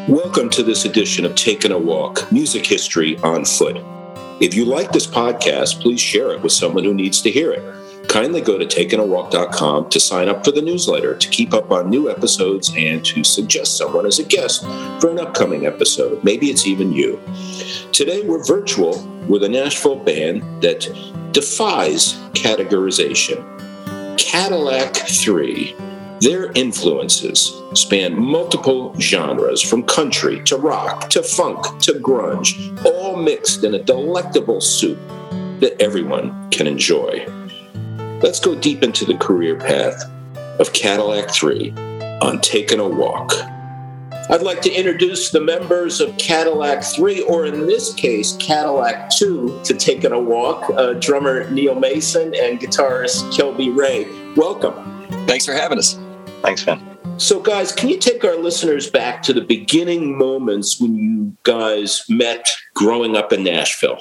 Welcome to this edition of Taking a Walk, Music History on Foot. If you like this podcast, please share it with someone who needs to hear it. Kindly go to takingawalk.com to sign up for the newsletter to keep up on new episodes and to suggest someone as a guest for an upcoming episode. Maybe it's even you. Today we're virtual with a Nashville band that defies categorization. Cadillac 3. Their influences span multiple genres, from country to rock to funk to grunge, all mixed in a delectable soup that everyone can enjoy. Let's go deep into the career path of Cadillac 3 on Taking a Walk. I'd like to introduce the members of Cadillac 3, or in this case, Cadillac 2, to Taking a Walk, drummer Neil Mason and guitarist Kelby Ray. Welcome. Thanks for having us. Thanks, Ben. So, guys, can you take our listeners back to the beginning moments when you guys met growing up in Nashville?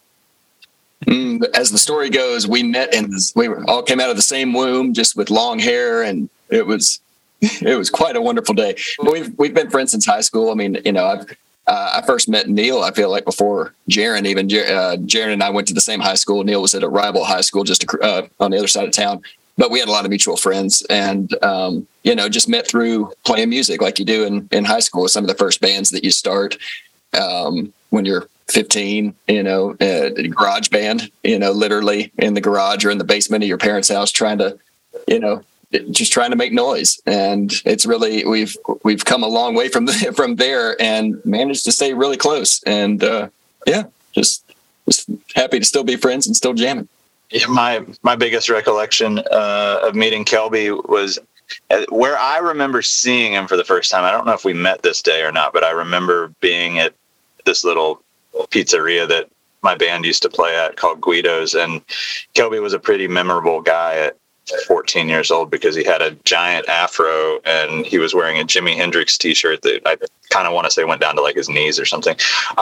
As the story goes, we met we all came out of the same womb, just with long hair, and it was quite a wonderful day. We've been friends since high school. I mean, I first met Neil, I feel like, before Jaron even. Jaron and I went to the same high school. Neil was at a rival high school just on the other side of town. But we had a lot of mutual friends and, just met through playing music like you do in high school. Some of the first bands that you start when you're 15, garage band, literally in the garage or in the basement of your parents' house trying to make noise. And it's really, we've come a long way from there and managed to stay really close. And just was happy to still be friends and still jamming. Yeah, my biggest recollection of meeting Kelby was where I remember seeing him for the first time. I don't know if we met this day or not, but I remember being at this little pizzeria that my band used to play at called Guido's. And Kelby was a pretty memorable guy at 14 years old because he had a giant afro and he was wearing a Jimi Hendrix t-shirt that I kind of want to say went down to like his knees or something.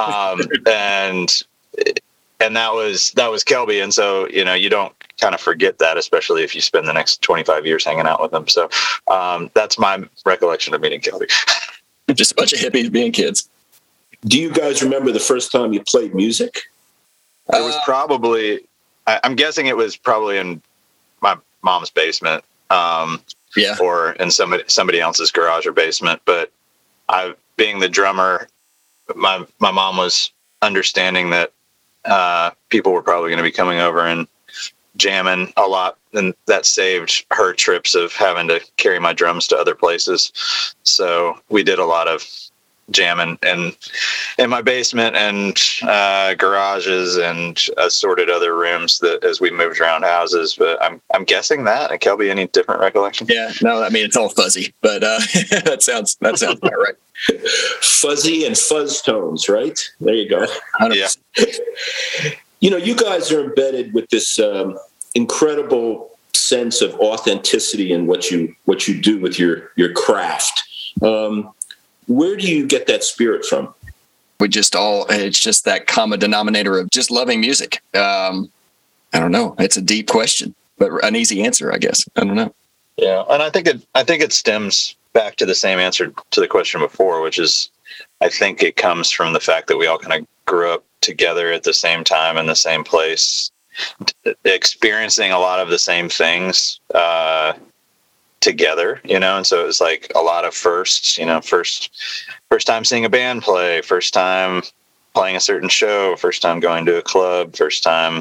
And that was Kelby. And so, you don't kind of forget that, especially if you spend the next 25 years hanging out with him. So that's my recollection of meeting Kelby. Just a bunch of hippies being kids. Do you guys remember the first time you played music? It was probably, I'm guessing it was probably in my mom's basement or in somebody else's garage or basement. But being the drummer, my mom was understanding that people were probably going to be coming over and jamming a lot, and that saved her trips of having to carry my drums to other places. So we did a lot of jamming in my basement and garages and assorted other rooms that as we moved around houses. But I'm guessing that. And Kelby, any different recollection? Yeah, no, I mean, it's all fuzzy, but that sounds about right. Fuzzy and fuzz tones, right? There you go. 100%. Yeah. You guys are embedded with this incredible sense of authenticity in what you do with your craft. Where do you get that spirit from? It's just that common denominator of just loving music. I don't know. It's a deep question, but an easy answer, I guess. I don't know. Yeah. And I think it stems back to the same answer to the question before, which is, I think it comes from the fact that we all kind of grew up together at the same time in the same place, experiencing a lot of the same things together, and so it was like a lot of firsts, first time seeing a band play, first time playing a certain show, first time going to a club, first time,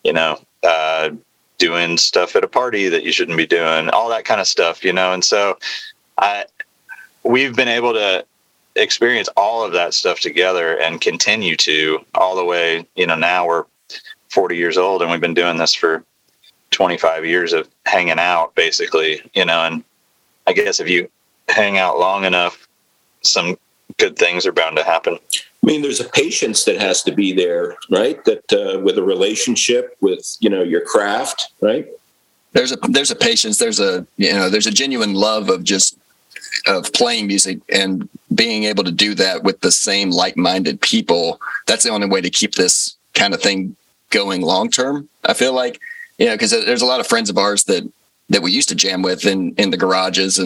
doing stuff at a party that you shouldn't be doing, all that kind of stuff, and so we've been able to experience all of that stuff together and continue to all the way, now we're 40 years old and we've been doing this for 25 years of hanging out basically, and I guess if you hang out long enough, some good things are bound to happen. I mean, there's a patience that has to be there, right? That with a relationship with, your craft, right? There's a patience, there's a genuine love of playing music and being able to do that with the same like-minded people. That's the only way to keep this kind of thing going long-term, I feel like, because there's a lot of friends of ours that we used to jam with in the garages and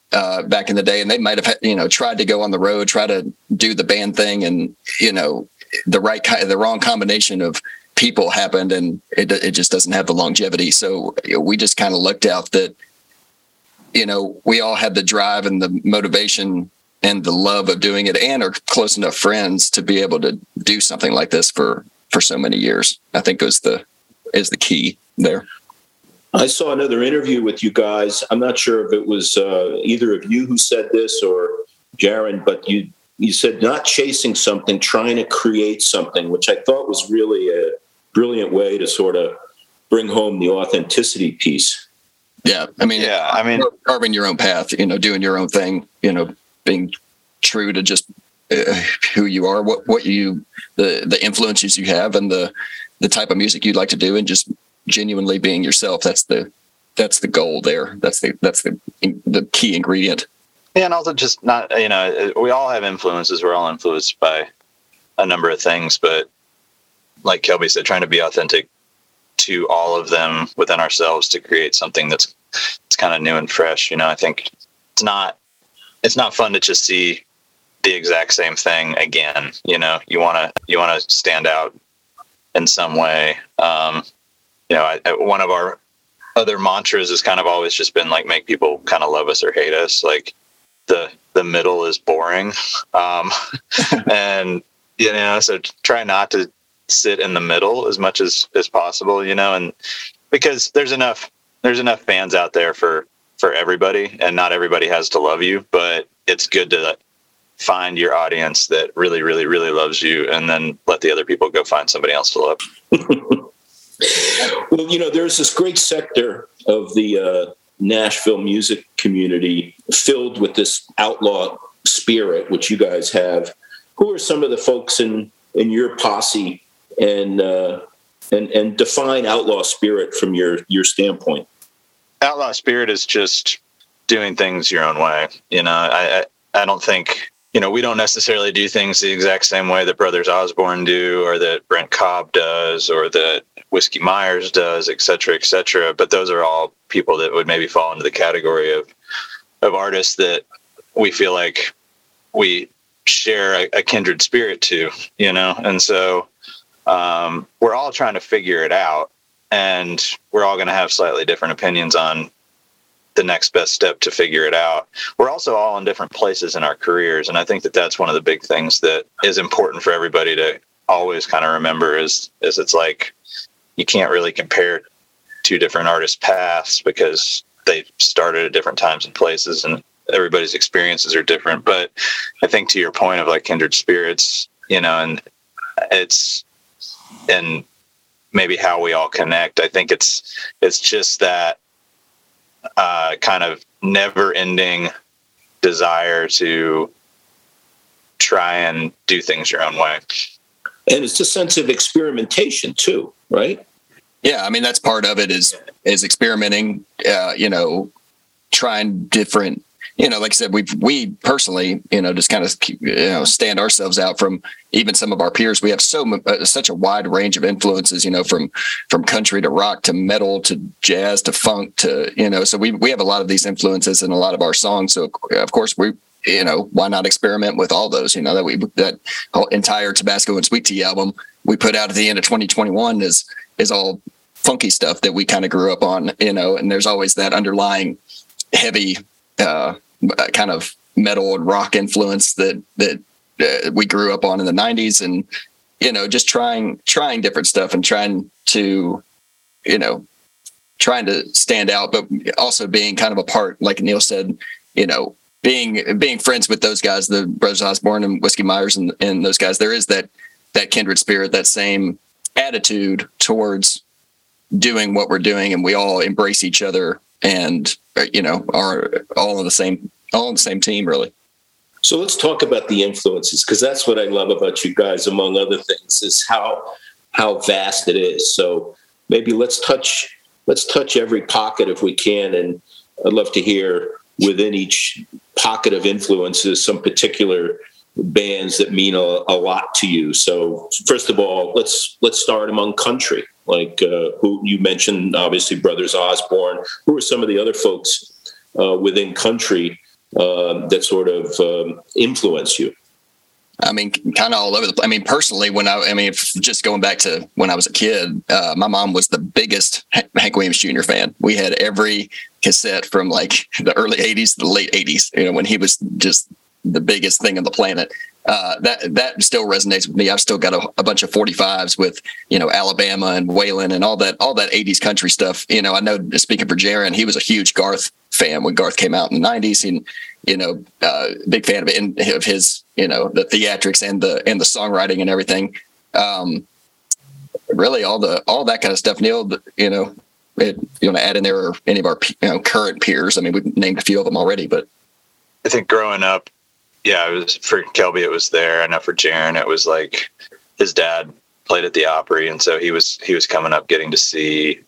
back in the day, and they might have, tried to go on the road, try to do the band thing, and, the wrong combination of people happened, and it just doesn't have the longevity. So we just kind of looked out that, we all had the drive and the motivation and the love of doing it, and are close enough friends to be able to do something like this for so many years. I think is the key there. I saw another interview with you guys. I'm not sure if it was either of you who said this or Jaron, but you said not chasing something, trying to create something, which I thought was really a brilliant way to sort of bring home the authenticity piece. Yeah. Carving your own path, doing your own thing, being true to just who you are, the influences you have, and the type of music you'd like to do, and just genuinely being yourself. That's the goal there. That's the key ingredient. Yeah, and also just not, we all have influences. We're all influenced by a number of things, but like Kelby said, trying to be authentic to all of them within ourselves to create something it's kind of new and fresh. I think it's not fun to just see the exact same thing again. You want to stand out in some way. One of our other mantras has kind of always just been like, make people kind of love us or hate us. Like the middle is boring. And, so try not to sit in the middle as much as possible, and because there's enough fans out there for everybody, and not everybody has to love you, but it's good to find your audience that really, really, really loves you, and then let the other people go find somebody else to love. Well, there's this great sector of the Nashville music community filled with this outlaw spirit, which you guys have. Who are some of the folks in your posse, and define outlaw spirit from your standpoint? Outlaw spirit is just doing things your own way. I don't think, we don't necessarily do things the exact same way that Brothers Osborne do, or that Brent Cobb does, or that Whiskey Myers does, et cetera, but those are all people that would maybe fall into the category of artists that we feel like we share a kindred spirit to, and so we're all trying to figure it out, and we're all going to have slightly different opinions on the next best step to figure it out. We're also all in different places in our careers, and I think that that's one of the big things that is important for everybody to always kind of remember is it's like, you can't really compare two different artists' paths because they started at different times and places, and everybody's experiences are different. But I think to your point of like kindred spirits, and and maybe how we all connect, I think it's just that kind of never ending desire to try and do things your own way. And it's a sense of experimentation too, right? Yeah, that's part of it is experimenting, trying different, like I said, we personally, just kind of, stand ourselves out from even some of our peers. We have such a wide range of influences, from country to rock to metal to jazz to funk to, so we have a lot of these influences in a lot of our songs. So of course why not experiment with all those, that whole entire Tabasco and Sweet Tea album we put out at the end of 2021 is all funky stuff that we kind of grew up on, and there's always that underlying heavy kind of metal and rock influence that we grew up on in the 90s, and just trying different stuff and trying to stand out, but also being kind of a part, like Neil said, being friends with those guys, the Brothers Osborne and Whiskey Myers and those guys. There is that kindred spirit, that same attitude towards doing what we're doing, and we all embrace each other and are all on the same team, really. So let's talk about the influences, because that's what I love about you guys, among other things, is how vast it is. So maybe let's touch every pocket if we can, and I'd love to hear within each pocket of influences some particular bands that mean a lot to you. So first of all, let's start among country. Like who you mentioned, obviously Brothers Osborne. Who are some of the other folks within country that sort of influence you? I mean, kind of all over the place. I mean, personally, just going back to when I was a kid, my mom was the biggest Hank Williams Jr. fan. We had every cassette from like the early 80s to the late 80s, when he was just the biggest thing on the planet. That still resonates with me. I've still got a bunch of 45s with, Alabama and Waylon and all that 80s country stuff. I know, speaking for Jaron, he was a huge Garth fan when Garth came out in the 90s, and, big fan of it, and of his, the theatrics and the songwriting and everything. Really all that kind of stuff. Neil, you want to add in there, or any of our, current peers? I mean, we've named a few of them already, but I think growing up, yeah, it was for Kelby. It was there. I know for Jaron, it was like his dad played at the Opry, and so he was coming up, getting to see,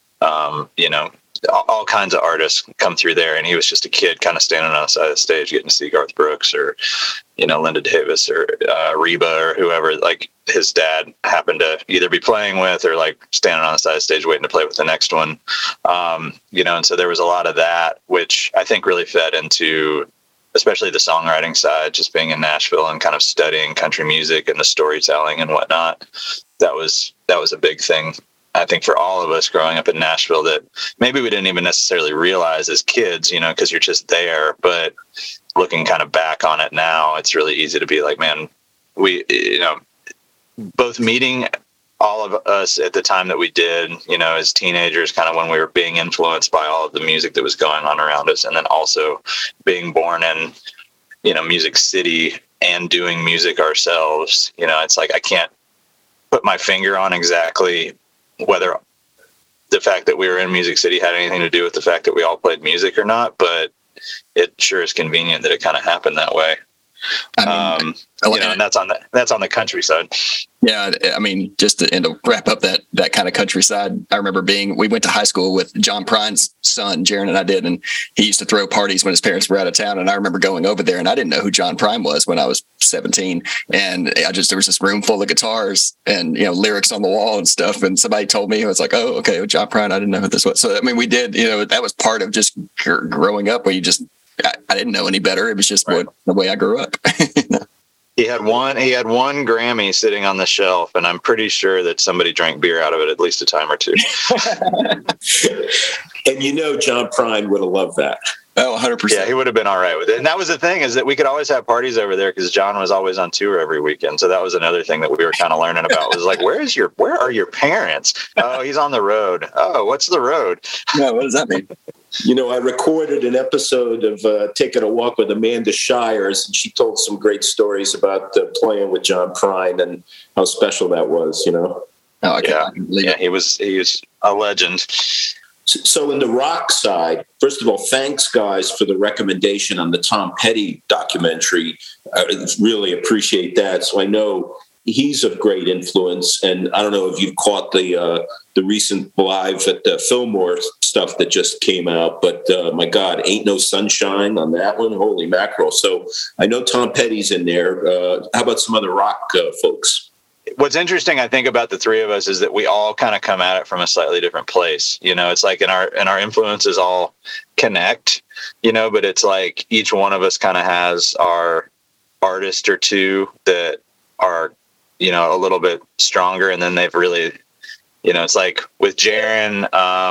all kinds of artists come through there, and he was just a kid, kind of standing on the side of the stage, getting to see Garth Brooks or, Linda Davis or Reba or whoever. Like his dad happened to either be playing with or like standing on the side of the stage waiting to play with the next one, and so there was a lot of that, which I think really fed into, especially the songwriting side, just being in Nashville and kind of studying country music and the storytelling and whatnot. That was a big thing, I think, for all of us growing up in Nashville, that maybe we didn't even necessarily realize as kids, because you're just there. But looking kind of back on it now, it's really easy to be like, man, we, both meeting all of us at the time that we did, as teenagers, kind of when we were being influenced by all of the music that was going on around us. And then also being born in, Music City and doing music ourselves. It's like, I can't put my finger on exactly whether the fact that we were in Music City had anything to do with the fact that we all played music or not, but it sure is convenient that it kind of happened that way. And that's on the countryside. Yeah, I mean, just to wrap up that kind of countryside, I remember we went to high school with John Prine's son, Jaron and I did, and he used to throw parties when his parents were out of town. And I remember going over there, and I didn't know who John Prine was when I was 17. And there was this room full of guitars and, lyrics on the wall and stuff. And somebody told me, I was like, oh, okay, well, John Prine, I didn't know who this was. So, I mean, we did, that was part of just growing up, where I didn't know any better. It was just the way I grew up. He had one Grammy sitting on the shelf, and I'm pretty sure that somebody drank beer out of it at least a time or two. And John Prine would have loved that. Oh, 100%. Yeah, he would have been all right with it. And that was the thing, is that we could always have parties over there because John was always on tour every weekend. So that was another thing that we were kind of learning about, was like, where are your parents? Oh, he's on the road. Oh, what's the road? No, what does that mean? I recorded an episode of Taking a Walk with Amanda Shires, and she told some great stories about playing with John Prine and how special that was, Oh, okay. Yeah, he was a legend. So in the rock side, first of all, thanks, guys, for the recommendation on the Tom Petty documentary. I really appreciate that. So I know he's of great influence, and I don't know if you've caught the recent live at the Fillmore stuff that just came out, but my God, Ain't No Sunshine on that one. Holy mackerel. So I know Tom Petty's in there. How about some other rock folks? What's interesting, I think, about the three of us is that we all kind of come at it from a slightly different place. It's like, and our influences all connect, but it's like each one of us kind of has our artist or two that are, a little bit stronger. And then they've really, it's like with Jaron,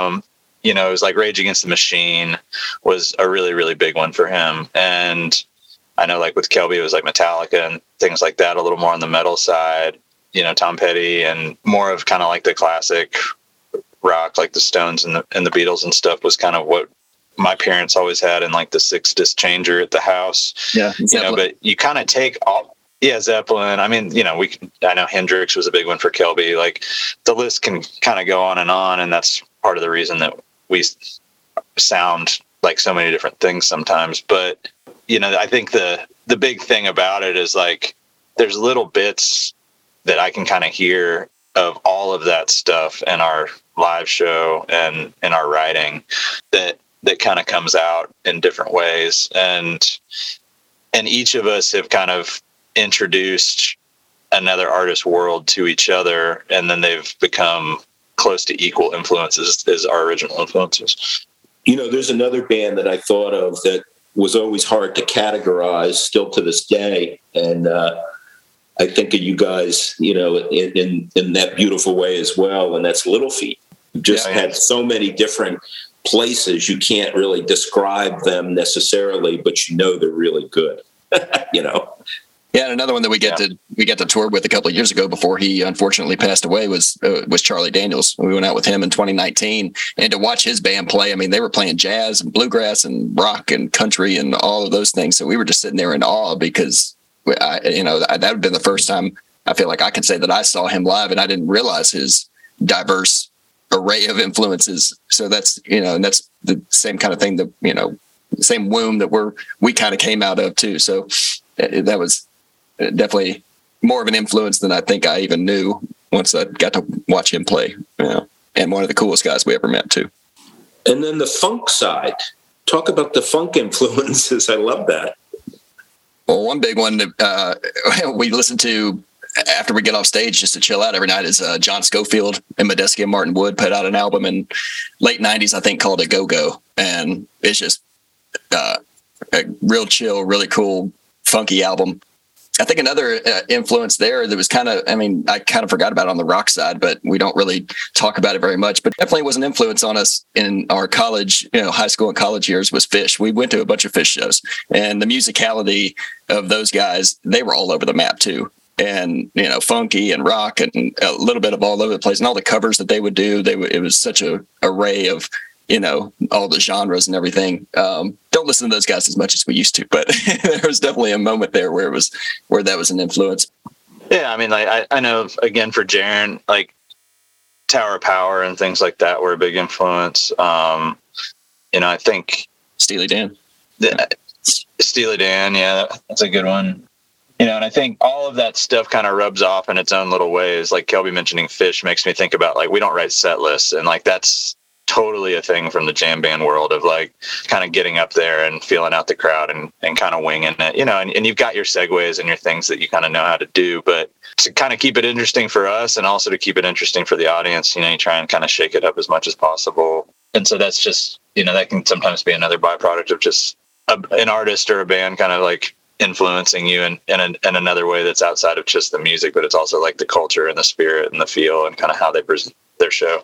it was like Rage Against the Machine was a really, really big one for him. And I know, like with Kelby, it was like Metallica and things like that, a little more on the metal side. Tom Petty, and more of kind of like the classic rock, like the Stones and the Beatles and stuff, was kind of what my parents always had in like the 6-disc changer at the house. Yeah, Zeppelin. But you kind of take all. Yeah, Zeppelin. I mean, I know Hendrix was a big one for Kelby. Like the list can kind of go on, and that's part of the reason that we sound like so many different things sometimes. But I think the big thing about it is like there's little bits that I can kind of hear of all of that stuff in our live show and in our writing that kind of comes out in different ways. And each of us have kind of introduced another artist's world to each other, and then they've become close to equal influences as our original influences. There's another band that I thought of that was always hard to categorize, still to this day. And I think of you guys, in that beautiful way as well. And that's Little Feat. You just had so many different places. You can't really describe them necessarily, but they're really good. Yeah, and another one that we got to tour with a couple of years ago before he unfortunately passed away was Charlie Daniels. We went out with him in 2019, and to watch his band play, I mean, they were playing jazz and bluegrass and rock and country and all of those things. So we were just sitting there in awe because that would have been the first time I feel like I can say that I saw him live, and I didn't realize his diverse array of influences. So that's and that's the same kind of thing that the same womb that we kind of came out of too. So that was definitely more of an influence than I think I even knew once I got to watch him play. And one of the coolest guys we ever met too. And then the funk side. Talk about the funk influences. I love that. Well, one big one that we listen to after we get off stage just to chill out every night is John Scofield and Medeski and Martin Wood put out an album in late 90s, I think, called A Go-Go. And it's just a real chill, really cool, funky album. I think another influence there that was I kind of forgot about it on the rock side, but we don't really talk about it very much, but definitely was an influence on us in our college, high school and college years was Phish. We went to a bunch of Phish shows, and the musicality of those guys, they were all over the map too. And, funky and rock and a little bit of all over the place, and all the covers that they would do. It was such a array of, all the genres and everything. Don't listen to those guys as much as we used to, but there was definitely a moment there where that was an influence. Yeah. I mean, like I know, again, for Jaron, like Tower of Power and things like that were a big influence. I think Steely Dan. Steely Dan. Yeah, that's a good one. And I think all of that stuff kind of rubs off in its own little ways. Like Kelby mentioning Phish makes me think about, like, we don't write set lists, and like that's totally a thing from the jam band world of like kind of getting up there and feeling out the crowd and kind of winging it, and you've got your segues and your things that you kind of know how to do, but to kind of keep it interesting for us and also to keep it interesting for the audience, you try and kind of shake it up as much as possible. And so that's just, that can sometimes be another byproduct of just an artist or a band kind of like influencing you in another way that's outside of just the music, but it's also like the culture and the spirit and the feel and kind of how they present their show.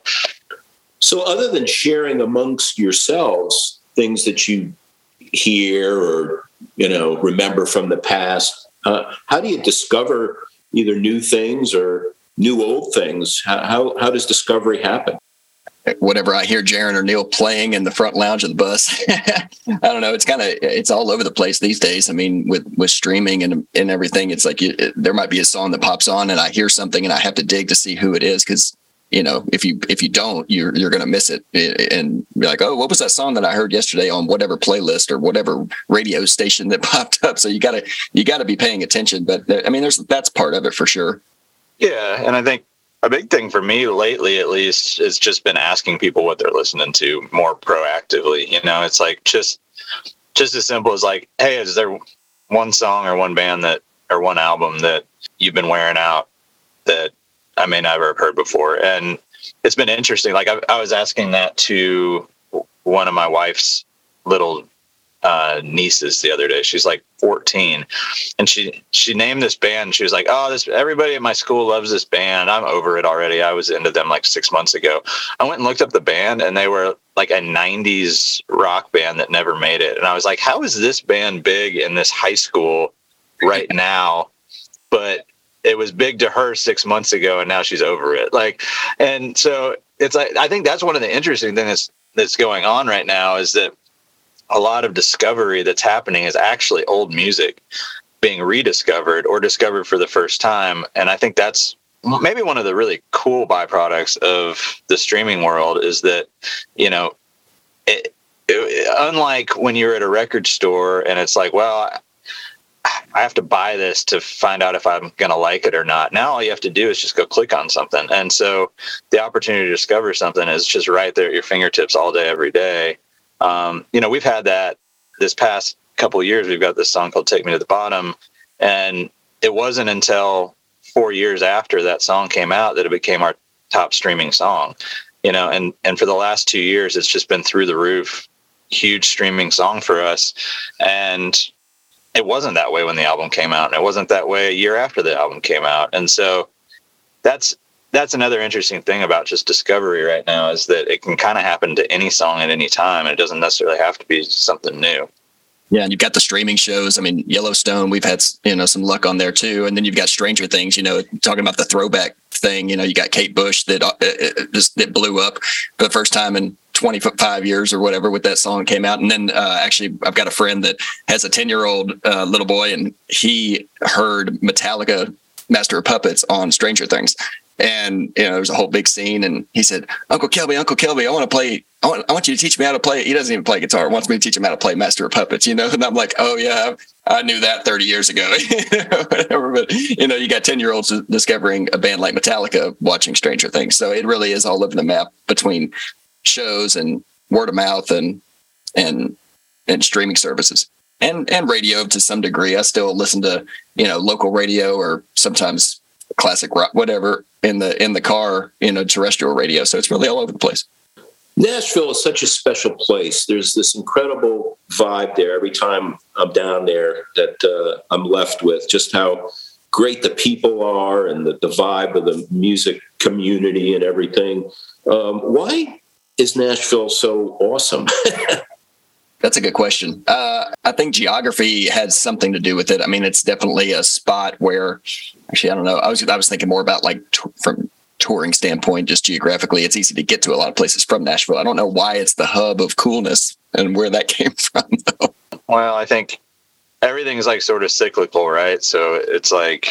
So other than sharing amongst yourselves things that you hear or, remember from the past, how do you discover either new things or new old things? How does discovery happen? Whatever I hear Jaron or Neil playing in the front lounge of the bus, I don't know. It's all over the place these days. I mean, with streaming and everything, it's like there might be a song that pops on and I hear something and I have to dig to see who it is. Cause if you don't, you're going to miss it and be like, oh, what was that song that I heard yesterday on whatever playlist or whatever radio station that popped up? So you gotta be paying attention, but I mean, that's part of it for sure. Yeah. And I think a big thing for me lately, at least, has just been asking people what they're listening to more proactively. It's like just as simple as like, hey, is there one song or one band or one album that you've been wearing out that I may never have heard before? And it's been interesting. Like I was asking that to one of my wife's little nieces the other day. She's like 14, and she named this band. She was like, oh, everybody at my school loves this band. I'm over it already. I was into them like 6 months ago. I went and looked up the band, and they were like a 90s rock band that never made it. And I was like, how is this band big in this high school right now? But it was big to her 6 months ago, and now she's over it. Like, and so it's like, I think that's one of the interesting things that's going on right now is that a lot of discovery that's happening is actually old music being rediscovered or discovered for the first time. And I think that's maybe one of the really cool byproducts of the streaming world is that, unlike when you're at a record store and it's like, well, I have to buy this to find out if I'm going to like it or not. Now all you have to do is just go click on something. And so the opportunity to discover something is just right there at your fingertips all day, every day. We've had that this past couple of years. We've got this song called Take Me to the Bottom. And it wasn't until 4 years after that song came out that it became our top streaming song, and for the last 2 years, it's just been through the roof huge streaming song for us. And it wasn't that way when the album came out, and it wasn't that way a year after the album came out. And so that's another interesting thing about just discovery right now, is that it can kind of happen to any song at any time, and it doesn't necessarily have to be something new. Yeah, and you've got the streaming shows. I mean, Yellowstone, we've had, some luck on there too. And then you've got Stranger Things, talking about the throwback thing. You got Kate Bush that blew up for the first time in 25 years or whatever with that song came out. And then actually, I've got a friend that has a 10-year-old little boy, and he heard Metallica Master of Puppets on Stranger Things. And, there was a whole big scene, and he said, Uncle Kelby, I want you to teach me how to play. He doesn't even play guitar. He wants me to teach him how to play Master of Puppets, And I'm like, oh yeah, I knew that 30 years ago. Whatever. But, you got 10-year-olds discovering a band like Metallica watching Stranger Things. So it really is all over the map between shows and word of mouth and streaming services and radio to some degree. I still listen to, local radio or sometimes classic rock, whatever, in the car, terrestrial radio. So it's really all over the place. Nashville is such a special place. There's this incredible vibe there every time I'm down there that I'm left with, just how great the people are and the vibe of the music community and everything. Why is Nashville so awesome? That's a good question. I think geography has something to do with it. I mean, it's definitely a spot where, actually, I don't know. I was thinking more about from touring standpoint, just geographically, it's easy to get to a lot of places from Nashville. I don't know why it's the hub of coolness and where that came from, though. Well, I think everything's sort of cyclical, right? So it's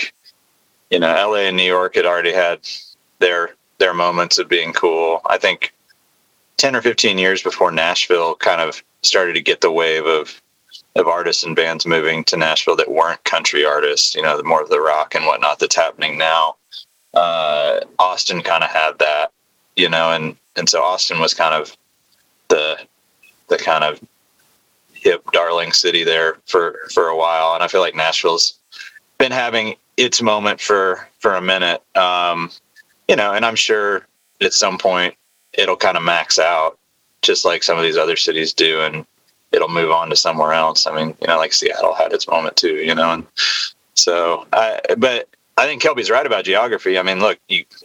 LA and New York had already had their moments of being cool. I think 10 or 15 years before Nashville kind of started to get the wave of artists and bands moving to Nashville that weren't country artists, the more of the rock and whatnot that's happening now. Austin kind of had that, and so Austin was kind of the kind of hip darling city there for a while. And I feel like Nashville's been having its moment for a minute. And I'm sure at some point it'll kind of max out just like some of these other cities do, and it'll move on to somewhere else. I mean, like Seattle had its moment too, and so but I think Kelby's right about geography. I mean, look,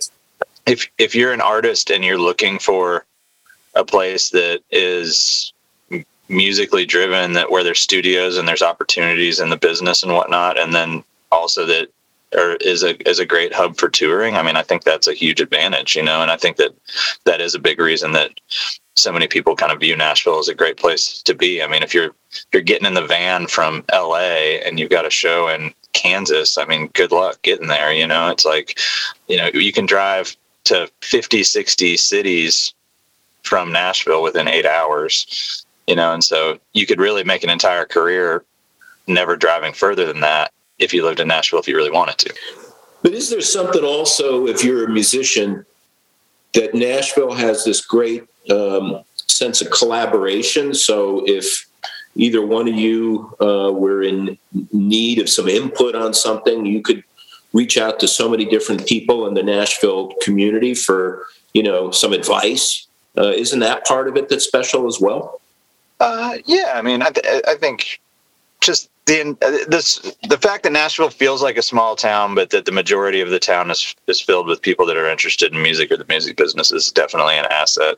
if you're an artist and you're looking for a place that is musically driven, that where there's studios and there's opportunities in the business and whatnot, and then also that is a great hub for touring. I mean, I think that's a huge advantage, and I think that is a big reason that so many people kind of view Nashville as a great place to be. I mean, if you're getting in the van from LA and you've got a show in Kansas, I mean, good luck getting there. It's you can drive to 50, 60 cities from Nashville within 8 hours, and so you could really make an entire career never driving further than that if you lived in Nashville, if you really wanted to. But is there something also, if you're a musician, that Nashville has this great sense of collaboration? So if either one of you were in need of some input on something, you could reach out to so many different people in the Nashville community for, some advice. Isn't that part of it that's special as well? Yeah, I mean, I think just the fact that Nashville feels like a small town, but that the majority of the town is filled with people that are interested in music or the music business is definitely an asset.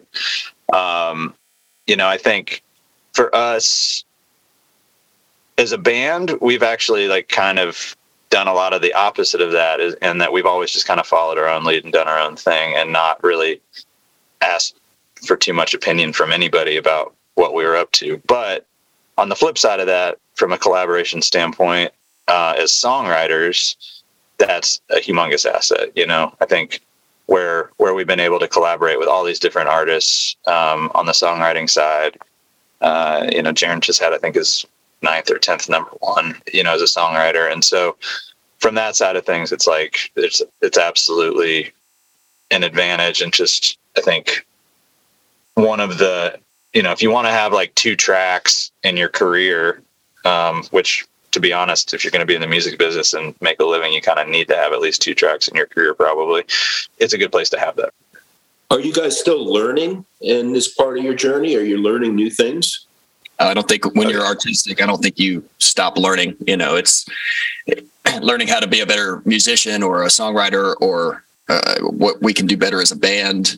I think for us as a band, we've actually kind of done a lot of the opposite of that, and that we've always just kind of followed our own lead and done our own thing and not really asked for too much opinion from anybody about what we were up to. But on the flip side of that, from a collaboration standpoint, as songwriters, that's a humongous asset. I think where we've been able to collaborate with all these different artists on the songwriting side, Jaron just had, I think, his 9th or 10th number one, as a songwriter. And so from that side of things, it's it's absolutely an advantage. And just, I think one of the, if you want to have 2 tracks in your career, which, to be honest, if you're going to be in the music business and make a living, you kind of need to have at least 2 tracks in your career, probably. It's a good place to have that. Are you guys still learning in this part of your journey? Are you learning new things? I don't think when you're artistic, I don't think you stop learning. It's learning how to be a better musician or a songwriter, or what we can do better as a band.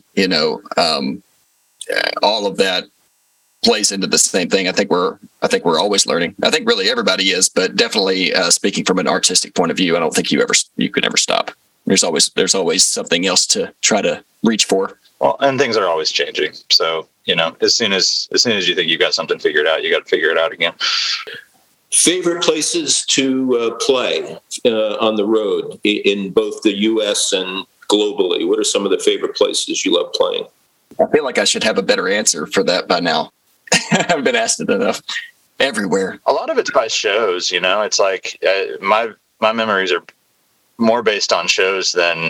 All of that plays into the same thing. I think we're always learning. I think really everybody is, but definitely speaking from an artistic point of view, I don't think you could ever stop. There's always something else to try to reach for. Well, and things are always changing. So, as soon as you think you've got something figured out, you got to figure it out again. Favorite places to play on the road in both the U.S. and globally? What are some of the favorite places you love playing? I feel like I should have a better answer for that by now. I've been asked it enough. Everywhere. A lot of it's by shows. It's like my memories are more based on shows than,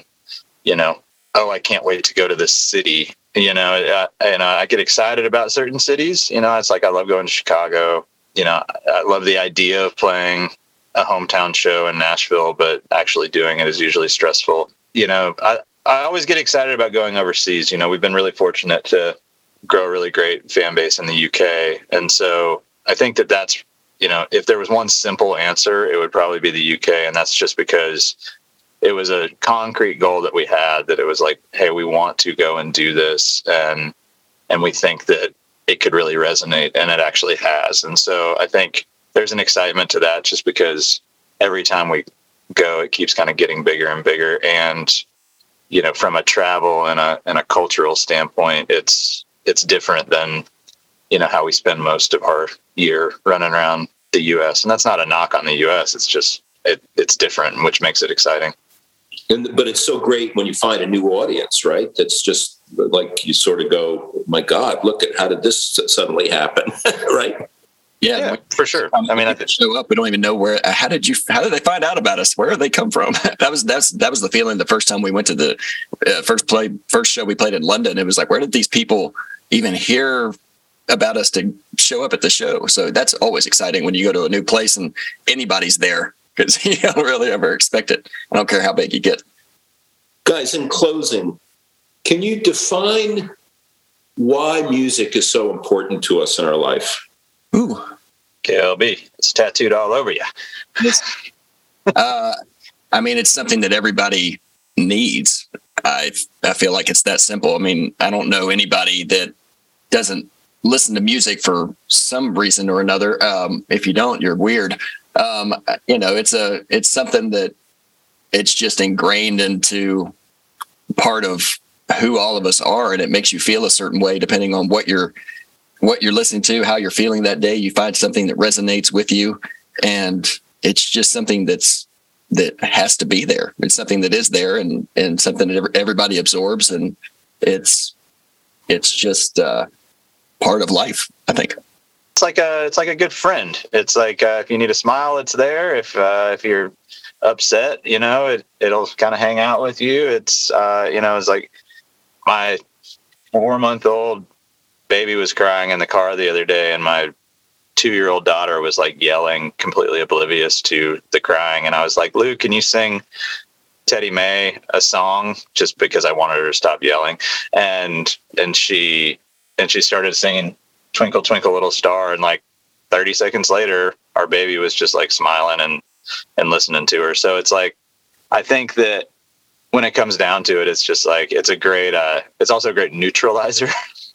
I can't wait to go to this city. And I get excited about certain cities. It's like I love going to Chicago. I love the idea of playing a hometown show in Nashville, but actually doing it is usually stressful. I always get excited about going overseas. We've been really fortunate to grow a really great fan base in the UK. And so I think that's, if there was one simple answer, it would probably be the UK. And that's just because it was a concrete goal that we had, that it was like, hey, we want to go and do this. And we think that it could really resonate, and it actually has. And so I think there's an excitement to that, just because every time we go, it keeps kind of getting bigger and bigger. And, from a travel and a cultural standpoint, it's different than, how we spend most of our year running around the U.S. And that's not a knock on the U.S. It's just, it's different, which makes it exciting. But it's so great when you find a new audience, right? That's just like you sort of go, my God, look at how did this suddenly happen, right? Yeah, for sure. I mean, I show up, we don't even know where. How did they find out about us? Where did they come from? that was the feeling the first time we went to the first show we played in London. It was like, where did these people even hear about us to show up at the show? So that's always exciting when you go to a new place and anybody's there, because you don't really ever expect it. I don't care how big you get. Guys, in closing, can you define why music is so important to us in our life? Ooh. KLB, it's tattooed all over you. I mean, it's something that everybody needs. I feel like it's that simple. I mean, I don't know anybody that doesn't listen to music for some reason or another. If you don't, you're weird. It's something that it's just ingrained into part of who all of us are, and it makes you feel a certain way depending on what you're listening to, how you're feeling that day. You find something that resonates with you, and it's just something that has to be there. It's something that is there, and something that everybody absorbs, and it's just part of life, I think. It's like a good friend. It's like if you need a smile, it's there. If you're upset, it'll kind of hang out with you. It's it's like my 4-month-old baby was crying in the car the other day, and my 2-year-old daughter was like yelling, completely oblivious to the crying. And I was like, Luke, can you sing Teddy May a song? Just because I wanted her to stop yelling. And she started singing Twinkle, Twinkle, Little Star. And like 30 seconds later, our baby was just like smiling and listening to her. So it's like, I think that when it comes down to it, it's just like, it's also a great neutralizer.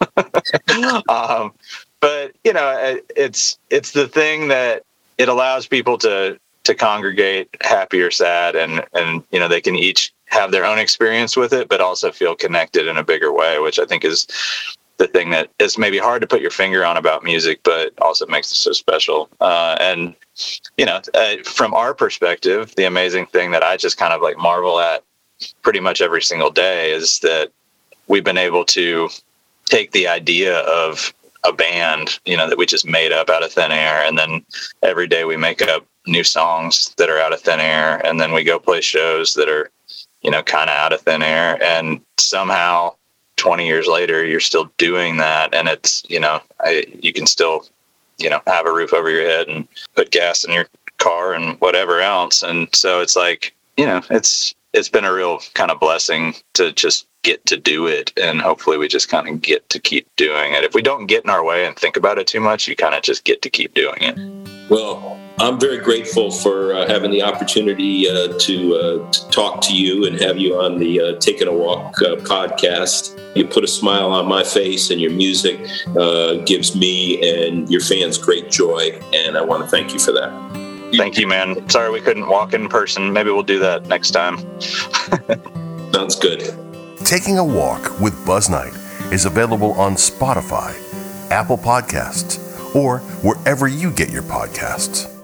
But it's the thing that it allows people to congregate, happy or sad, and they can each have their own experience with it, but also feel connected in a bigger way, which I think is the thing that is maybe hard to put your finger on about music, but also makes it so special. From our perspective, the amazing thing that I just kind of like marvel at pretty much every single day is that we've been able to take the idea of a band, that we just made up out of thin air. And then every day we make up new songs that are out of thin air. And then we go play shows that are, kind of out of thin air. And somehow 20 years later, you're still doing that. And it's, you can still, have a roof over your head and put gas in your car and whatever else. And so it's like, it's been a real kind of blessing to just get to do it, and hopefully we just kind of get to keep doing it. If we don't get in our way and think about it too much, you kind of just get to keep doing it. Well, I'm very grateful for having the opportunity to talk to you and have you on the Taking a Walk podcast. You put a smile on my face, and your music gives me and your fans great joy, and I want to thank you for that. Thank you, man. Sorry we couldn't walk in person. Maybe we'll do that next time. Sounds good. Taking a Walk with Buzz Knight is available on Spotify, Apple Podcasts, or wherever you get your podcasts.